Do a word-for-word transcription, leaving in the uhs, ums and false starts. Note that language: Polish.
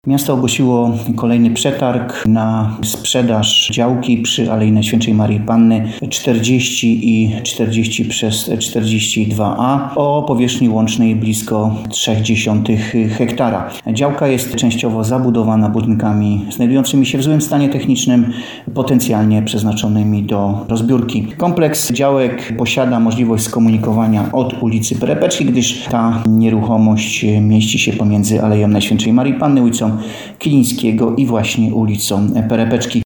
Miasto ogłosiło kolejny przetarg na sprzedaż działki przy Alei Najświętszej Maryi Panny czterdzieści i czterdzieści przez czterdzieści dwa a o powierzchni łącznej blisko trzy przecinek trzy hektara. Działka jest częściowo zabudowana budynkami znajdującymi się w złym stanie technicznym, potencjalnie przeznaczonymi do rozbiórki. Kompleks działek posiada możliwość skomunikowania od ulicy Perepeczki, gdyż ta nieruchomość mieści się pomiędzy Aleją Najświętszej Maryi Panny, ulicą Kilińskiego i właśnie ulicą Perepeczki.